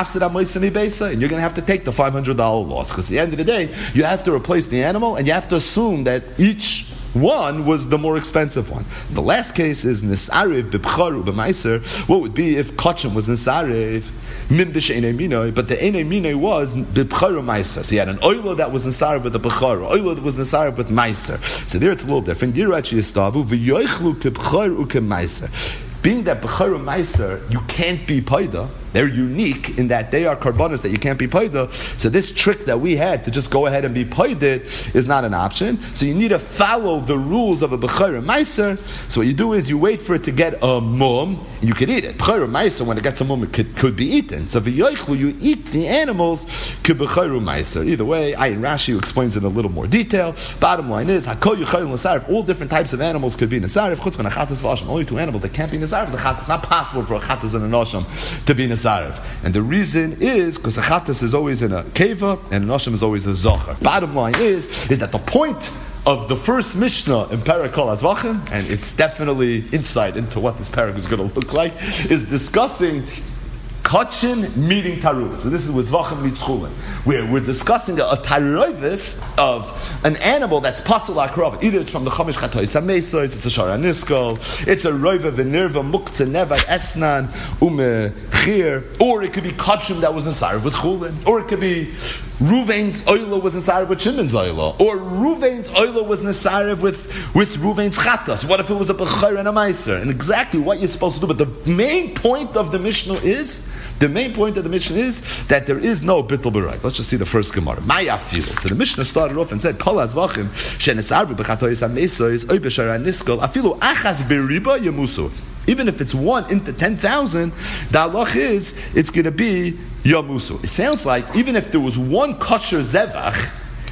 A: going to have to take the five hundred dollar loss because at the end of the day you have to replace the animal and you have to assume that each one was the more expensive one. The last case is nisarev b'bcharu b'maiser. What would be if kachim was nisarev min b'she'enei minoi, but the enei minoi was b'bcharu maiser. So he had an oilo that was nisarev with the b'charu, oilo that was nisarev with maiser. So there it's a little different. Yirachi yistavu v'yoichlu k'bcharu k'maiser. Being that b'charu maiser, you can't be paida. They're unique in that they are karbanos that you can't be paida. So this trick that we had to just go ahead and be paided is not an option. So you need to follow the rules of a b'chayra meiser. So what you do is you wait for it to get a mum. You could eat it. B'chayra meiser, when it gets a mum, it could, could be eaten. So v'yoichlu, you eat the animals to b'chayra meiser. Either way, Ayin Rashi explains it in a little more detail. Bottom line is hakol yuchayil nesarif. All different types of animals could be nesarif. Chutz ben achatas v'asham. Only two animals that can't be nesarif is a chatas. It's not possible for a chatas and an asham to be nesarif. And the reason is because a chatas is always in a keva and an asham is always a zocher. Bottom line is is that the point of the first Mishnah in Perek Kol Hazvachim, and it's definitely insight into what this Perek is going to look like, is discussing kachin meeting taruvas. So this is with Zvachim Mitzchulin, where we're discussing a, a taruvis of an animal that's pasul akrav. Either it's from the Chamish Chatois HaMesos, it's a Shara Niskol, it's a Roiva V'Nirva Muktzeh Nevad Esnan Ume Chir, or it could be kachim that was inside with Chulin, or it could be Ruvain's oila was Nesarev with Shimon's oila, or Ruvain's oila was Nesarev with, with Ruvain's chatas. What if it was a bechayr and a meiser? And exactly what you're supposed to do. But the main point of the Mishnah is, the main point of the Mishnah is that there is no bittul b'rayv. Let's just see the first Gemara. Maya fil. So the Mishnah started off and said, Kol hazvachim shenesarev b'chatois hamesos oy b'shara niskol afilu achas b'riba yemusu. Even if it's one into ten thousand, the halach is it's going to be yamusu. It sounds like even if there was one kosher zevach,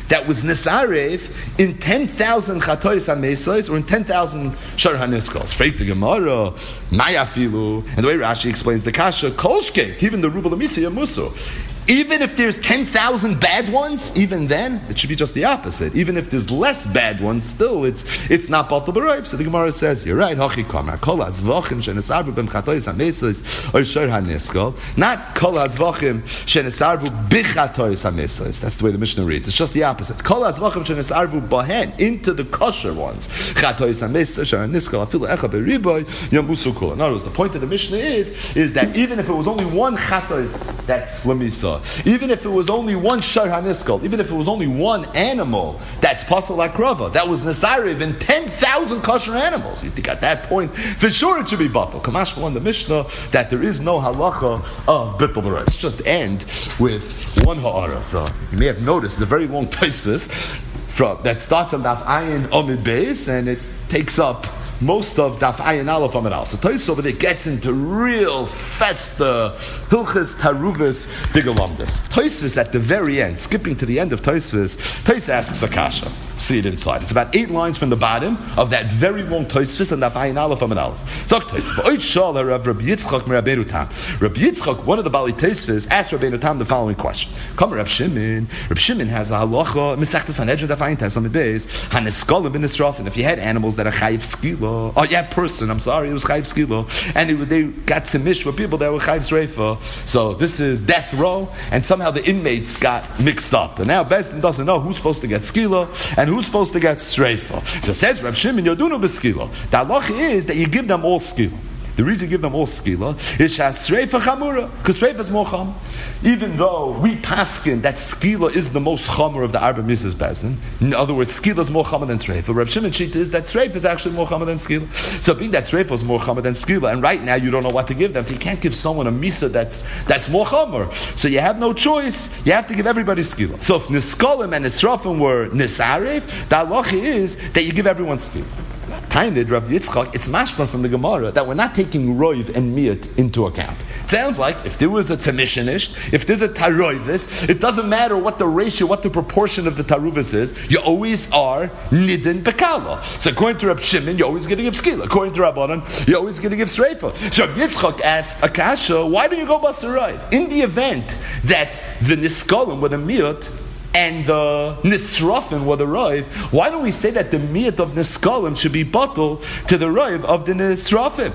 A: that was Nisarev in ten thousand Chatois HaMesos or in ten thousand Shar HaNiskos. Freit the Gemara, Mayafilu, and the way Rashi explains the Kasha, Kolshke, even the Rubel Amisi Musu. Even if there's ten thousand bad ones, even then, it should be just the opposite. Even if there's less bad ones, still, it's it's not Batal B'Roiv. So the Gemara says, you're right, Hachi Kamar, Kol HaZvachim shenesarvu b'm Chatois HaMesos or Shar HaNiskol, not Kol HaZvachim shenesarvu b'Chatois HaMesos. That's the way the Mishnah reads. It's just the opposite. Kol HaZvachim shenesarvu b'hen, into the kosher ones. Chatois HaMesos, Shar HaNiskol, afilu echa b'riboy, yamusu kol. In other words, the point of the Mishnah is, is that even if it was only one Chatois, that's Lemisa. Even if it was only one Shar HaNiskol, even if it was only one animal that's Pasal Akrava, that was Nesarev in ten thousand kosher animals. You think at that point, for sure it should be Batal. Kamashma on the Mishnah that there is no halacha of Bittul B'Roiv. Let's just end with one ha'ara. So you may have noticed it's a very long Tosfos from that starts on Daf Ayin Amid Beis and it takes up most of Daf Ayin Aleph Amid Aleph. So Tosfos over there gets into real festa Hilchas Taruvis Digalamdis. Tosfos at the very end, skipping to the end of Tosfos, Tosfos asks a kasha. See it inside. It's about eight lines from the bottom of that very long Tosfos and Daf Ayin Aleph Amid Aleph. So Tosfos, Oich Shal Rav Rabbi Yitzchak Rabbeinu Tam. Rabbi Yitzchak, one of the Bali Tosfos, asked Rabbeinu Tam the following question. Come Rab Shimon. Rab Shimon has a halacha Mesechtas Sanhedrin Daf Ayin Tes Amid Beis Haneskolim bin Nisrafin. If you had animals that are chayiv skila. Oh yeah, person. I'm sorry, it was chayiv skila, and it, they got simish with people that were chayiv sreifa. So this is death row, and somehow the inmates got mixed up, and now Bezdin doesn't know who's supposed to get skila and who's supposed to get sreifa. So it says Rab Shimon Yodunu b'skila. The halacha is that you give them all skila. The reason you give them all skila is sreifa chamura, because sreifa is more cham. Even though we paskin that skila is the most chamur of the arba mitzvahs bezin. In other words, skila is more chamur than sreifa. Reb Shimon shita is that sreifa is actually more chamur than skila. So being that sreifa is more chamur than skila, and right now you don't know what to give them, so you can't give someone a misa that's that's more chamur. So you have no choice. You have to give everybody skila. So if niskolim and nisrafim were nisarev, the halacha is that you give everyone skila. Tainid Rav Yitzchak, it's mashma from the Gemara that we're not taking roiv and miyat into account. It sounds like if there was a tamishinish, if there's a taroivis, it doesn't matter what the ratio, what the proportion of the taruvis is, you always are nidin bekala. So according to Rav Shimon, you're always going to give skila. According to Rabbanan, you're always going to give sreifa. So Rav Yitzchak asked Akasha, why do you go basarayv? In the event that the niskolim were the miyat, and the nisrafin were the roiv, why don't we say that the miyat of niskolim should be bottled to the roiv of the nisrafin?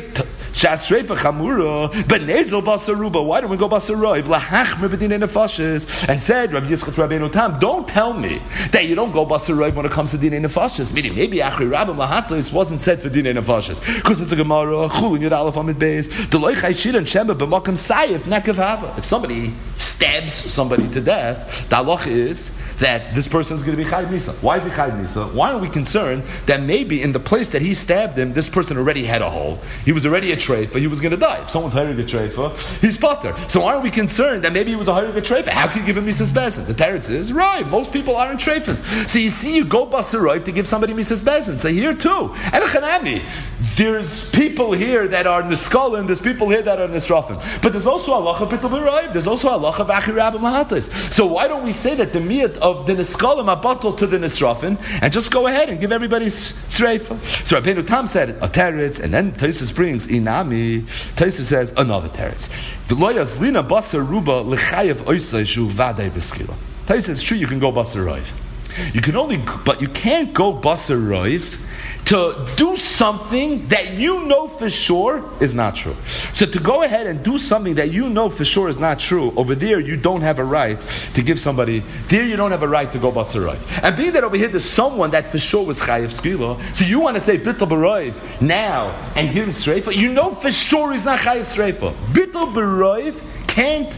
A: Shasreifa chamura, but nezel basaruba. Why don't we go basaroiv? Lahachmer b'dinei nefashes. And said Rabbi Yitzchak Rabbeinu Tam, don't tell me that you don't go basaroiv when it comes to dinei nefashes. Meaning maybe Achri Rabbim Lahatlis wasn't said for dinei nefashes because it's a Gemara. Chulin Yud Aleph Amid Beis. Deloy Chayshir and Shema b'makam Sayif Nekav Hava. If somebody stabs somebody to death, the halacha is that this person is going to be Chayv Misa. Why is he Chayv Misa? Why are we concerned that maybe in the place that he stabbed him, this person already had a hole? He was already a treifa, he was going to die. If someone's hiring a treifa, he's potter. So why are we concerned that maybe he was a hiring a treifa? How can you give him Mises Bezin? The teretz is, right, most people aren't treifas. So you see, you go basaroiv to give somebody Mises Bezin. So here too, and a chanami, there's people here that are niskolim, there's people here that are nisrafim. But there's also halacha bittul b'roiv, there's also halacha v'achir rabbim lahatis. So why don't we say that the miyat of the niskolim are bottled to the nisrafim, and just go ahead and give everybody sreifa? So Rabbeinu Tam said a teretz, and then Tosfos brings inami. Tosfos says another teretz. V'lo yazlina basar ruba l'chayev oisay shu vadei b'skila. Tosfos says true, you can go basar roiv. You can only, but you can't go basar roiv to do something that you know for sure is not true. So to go ahead and do something that you know for sure is not true, over there you don't have a right to give somebody, there you don't have a right to go basarayv. And being that over here there's someone that for sure was chayiv skila, so you want to say bittul b'roiv now and give him sreifa, you know for sure he's not chayiv sreifa. Bittul b'roiv can't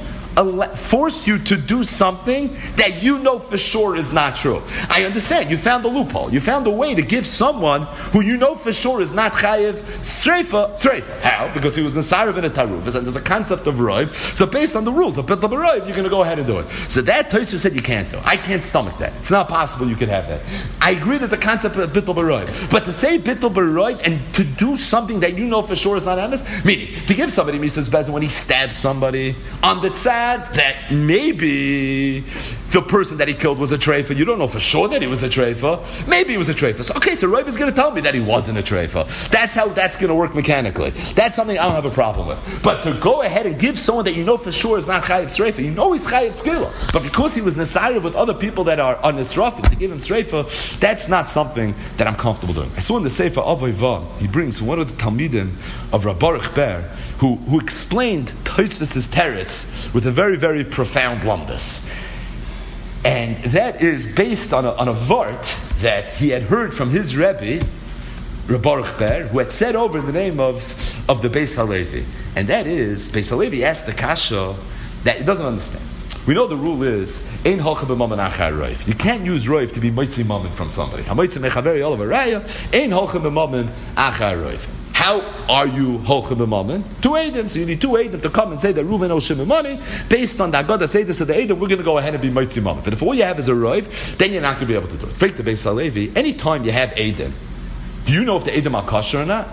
A: force you to do something that you know for sure is not true. I understand. You found a loophole. You found a way to give someone who you know for sure is not chayiv sreifa, sreifa. How? Because he was nesarav in a taruv, and there's a concept of roiv. So based on the rules of bittul b'roiv, you're going to go ahead and do it. So that Tosfos said you can't do. I can't stomach that. It's not possible you could have that. I agree there's a concept of bittul b'roiv, but to say bittul b'roiv and to do something that you know for sure is not emes, meaning to give somebody Mises Bezin when he stabs somebody on the tzad, that maybe the person that he killed was a treifa. You don't know for sure that he was a treifa. Maybe he was a treifa. So, okay, so Rav is going to tell me that he wasn't a treifa. That's how that's going to work mechanically. That's something I don't have a problem with. But to go ahead and give someone that you know for sure is not chayiv sreifa, you know he's chayiv skila. But because he was nesayir with other people that are on nisrafim to give him sreifa, that's not something that I'm comfortable doing. I saw in the Sefer Avay Van, he brings one of the Talmidim of Rab Baruch Ber, who, who explained Tosfos' teretz with a very, very profound lumdus. And that is based on a, on a vart that he had heard from his Rebbe, Rab Baruch Ber, who had said over in the name of, of the Beis HaLevi. And that is, Beis HaLevi asked the kasha that he doesn't understand. We know the rule is, Ein halcha b'mammon achar roiv. You can't use roiv to be moitzi mammon from somebody. Ha-moitzi mechaveri olav araya, ein halcha b'mammon achar roiv. How are you holcha b'mammon? Two Eidim. So you need two Eidim to come and say that Reuven owes Shimon money. Based on the Agada say this of the Eidim, we're going to go ahead and be moitzi mammon. But if all you have is a roiv, then you're not going to be able to do it. Break the Beis HaLevi. Anytime you have Eidim, do you know if the Eidim are kosher or not?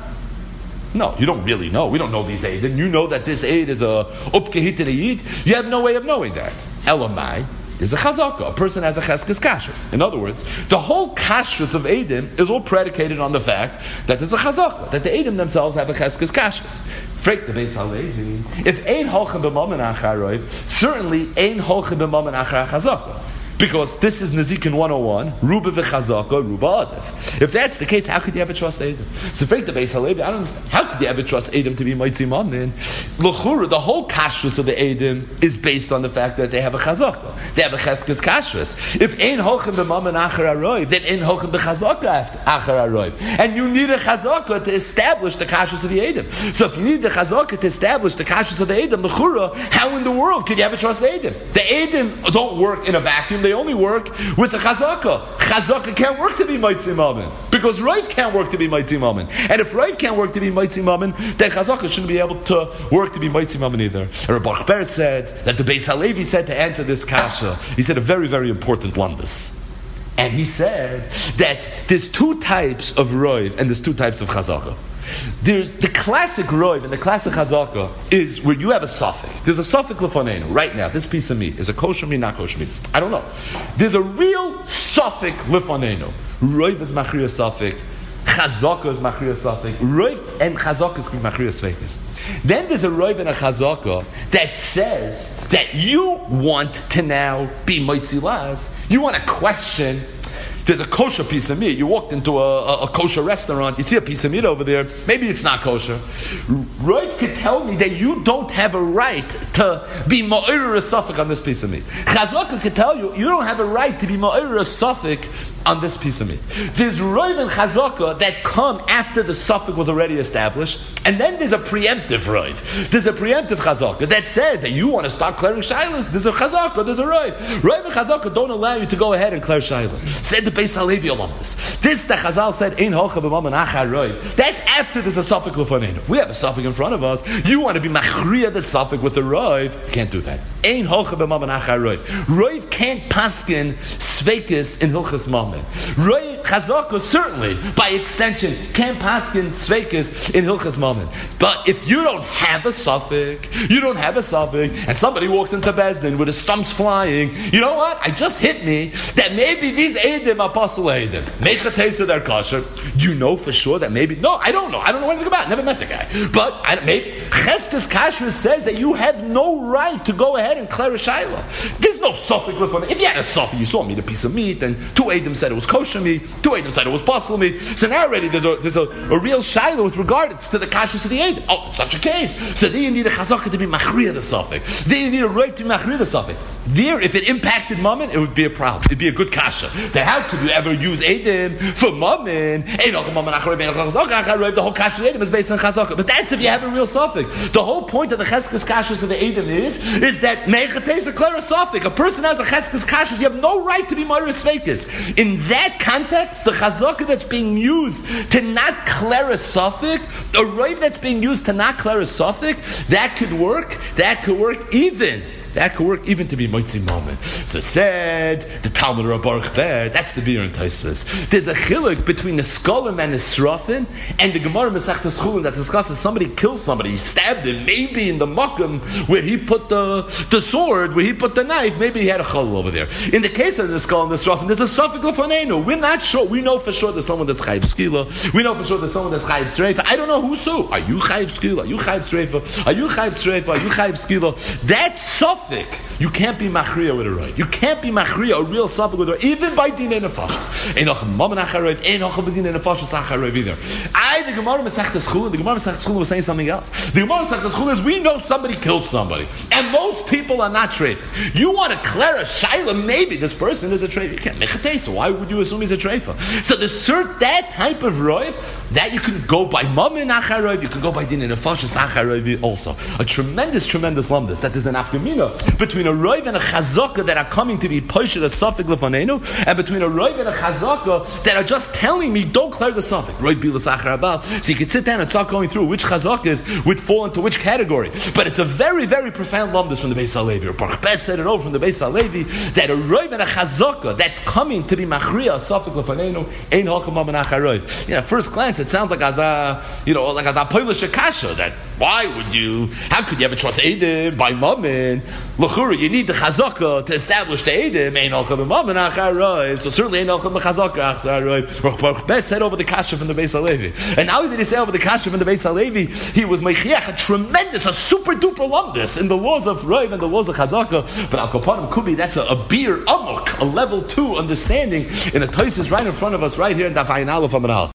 A: No, you don't really know. We don't know these Eidim. You know that this Eid is a upkehit Eid. You have no way of knowing that. Elamai is a chazaka. A person has a cheskes kashrus. In other words, the whole kashrus of Eidim is all predicated on the fact that there's a chazaka, that the Eidim themselves have a cheskes kashrus. Freik the Beis HaLevi. If ein holchem b'mammon achar roiv, certainly ein holchem b'mammon achar chazaka. Because this is Nezikin one oh one, Ruba v'chazaka, Ruba adif. If that's the case, how could you ever trust Edom? So, freak the Beis HaLevi, I don't understand. How could you ever trust Edom to be Moitzi Mammon? L'chura, the whole kashrus of the Edom is based on the fact that they have a chazaka. They have a cheskes kashrus. If ein holchem b'mammon achar haroiv, then ein holchem b'chazaka achar haroiv. And you need a chazaka to establish the kashrus of the Edom. So if you need the chazaka to establish the kashrus of the Edom, l'chura, how in the world could you ever trust the Edom? The Edom don't work in a vacuum. They only work with the chazaka. Chazaka can't work to be Moitzi Mammon because Rav can't work to be Moitzi Mammon. And if Rav can't work to be Moitzi Mammon, then chazaka shouldn't be able to work to be Moitzi Mammon either. And Rab Baruch Ber said that the Beis HaLevi said to answer this kasha, he said a very, very important landus. And he said that there's two types of Rav and there's two types of chazaka. There's the classic roiv and the classic chazaka is where you have a suffix. There's a suffix lefanenu right now. This piece of meat is a kosher meat, not kosher meat. I don't know. There's a real suffix lefanenu. Roiv is machriya suffix. Chazaka is machriya suffix. Roiv and chazaka is machriya suffix. Then there's a roiv and a chazaka that says that you want to now be moitzi laz. You want to question. There's a kosher piece of meat. You walked into a, a, a kosher restaurant. You see a piece of meat over there. Maybe it's not kosher. Rav could tell me that you don't have a right to be ma'ir suffix on this piece of meat. Chazaka could tell you you don't have a right to be ma'ir suffix on this piece of meat. There's Rav and Chazaka that come after the suffix was already established, and then there's a preemptive Rav. There's a preemptive Chazaka that says that you want to start clearing shilas. There's a Chazaka, there's a Rav. Rav and Chazaka don't allow you to go ahead and clear shilas. Said the Beis HaLevi alumnus. This the Chazal said, Ein holcha b'mammon achar roiv. That's after there's a suffix lefanenu. We have a suffix in front of us. You want to be machriya the suffix with the roiv. You can't do that. Ein holcha b'mammon achar roiv. Roiv can't paskin sveikis in hilchas mammon. Roiv Chazaka certainly, by extension, can't paskin sveikis in hilchas mammon. But if you don't have a suffix, you don't have a suffix, and somebody walks into Bezdin with his stumps flying, you know what? I just hit me that maybe these Eidim are Apostle Eidim. Mecha Tesa their kosher. You know for sure that maybe, no, I don't know. I don't know anything about it. Never met the guy. But I, maybe Cheskes Kashrus says that you have no right to go ahead and clear a shayla. There's no suffix with it. If you had a suffix, you saw meat, a piece of meat, and two Eidim said it was kosher meat, two Eidim said it was apostle meat. So now already there's a there's a, a real shayla with regards to the kashrus of the Eidim. Oh, such a case. So then you need a chazaka to be machriya the suffix. Then you need a right to be machriya the suffix. There, if it impacted mammon, it would be a problem. It'd be a good kasha. Then how could you ever use Eidim for mammon? The whole kasha of Eidim is based on chazaka. But that's if you have a real suffix. The whole point of the cheskes kashrus of the Eidim is, is that meichatez a clear suffix. A person has a cheskes kashrus, you have no right to be moiris sveikis. In that context, the chazaka that's being used to not clear a suffix, a roiv that's being used to not clear a suffix, that could work. That could work even that could work even to be Moitzi Moment. So said the Talmud Rabbaruch there, that's the beer in Tosfos. There's a chiluk between the Skolim and the Srafin, and the Gemara Masechtas Chulin that discusses somebody killed somebody, he stabbed him, maybe in the Makom where he put the, the sword, where he put the knife, maybe he had a chalal over there. In the case of the Skol and the Srafin, there's a Safek Lefanenu. We're not sure. We know for sure there's someone that's Chayiv Skila. We know for sure there's someone that's Chayiv Sreifa. I don't know who's who. Are you Chayiv Skila? Are you Chayiv Sreifa? Are you Chayiv Sreifa? Are you Chayiv Skila? That's Safek. You can't be Machriya with a right. You can't be Machriya, a real Safek with a right, even by Dinei Nefashos. Ain't noch Mammon Acharoiv, ain't noch B'Dinei Nefashos Acharoiv either. I, the Gemara Masechtas Chulin, the Gemara Masechtas Chulin was saying something else. The Gemara Masechtas Chulin is, we know somebody killed somebody. And most people are not treifas. You want to declare a shaila, maybe this person is a treifa. You can't make a taste. Why would you assume he's a treifa? So there's certain that type of roiv that you can go by mammon acharoiv, you can go by dinei nefashos acharoiv also. A tremendous, tremendous lumdus that there's an afkamina between a roiv and a chazaka that are coming to be poshed a suffix lefanenu, and between a roiv and a chazaka that are just telling me don't declare the suffix. Roiv bilas acharabal. So you can sit down and start going through which chazakas would fall into which category. But it's a very, very profound lumdus from the Beis HaLevi. Or Baruch Bes said it over from the Beis HaLevi that a roiv and a chazaka that's coming to be machriya suffix lefanenu ein hakam mammon acharoiv. You know, at first glance it sounds like as a, you know, like as a polish akasha, that why would you, how could you ever trust Eidim by mammon? L'chura, you need the chazaka to establish the Eidim, ein halcha mammon acharoiv. So certainly ein halcha chazaka acharoiv. Baruch Bes said over the kasha from the Beis HaLevi. And now he did he say over the kasha from the Beis HaLevi, he was meichiach a tremendous, a super duper lumdus in the laws of roiv and the laws of chazaka. But al kapanim could be that's a, a beer amok, a level two understanding in a Tosfos right in front of us right here in Daf Ayin Aleph Amud Aleph.